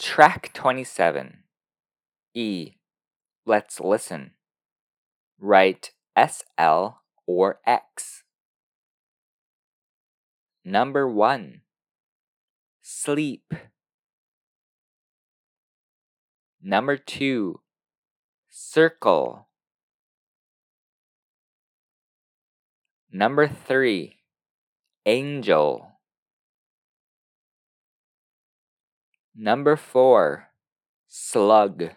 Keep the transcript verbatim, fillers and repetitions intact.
Track twenty-seven. E. Let's listen. Write S L or X. Number one. Sleep. Number two. Circle. Number three. Angel. Number four. Slug.